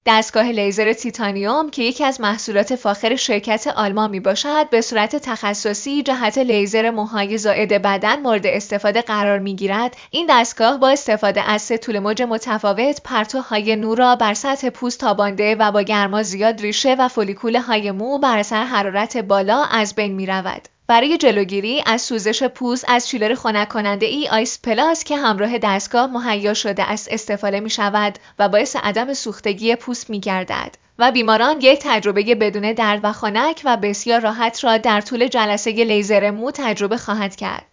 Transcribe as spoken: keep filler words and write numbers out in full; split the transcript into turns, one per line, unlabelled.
دستگاه لیزر تیتانیوم که یکی از محصولات فاخر شرکت آلمان میباشد، به صورت تخصصی جهت لیزر موهای زائد بدن مورد استفاده قرار میگیرد. این دستگاه با استفاده از سه طول موج متفاوت پرتوهای نور را بر سطح پوست تابانده و با گرما زیاد ریشه و فولیکول های مو بر اثر حرارت بالا از بین میرود. برای جلوگیری از سوزش پوست از چیلر خنک کننده ای آیس پلاس که همراه دستگاه مهیا شده است استفاده می شود و باعث عدم سوختگی پوست می گردد و بیماران یک تجربه بدون درد و خنک و بسیار راحت را در طول جلسه لیزر مو تجربه خواهد کرد.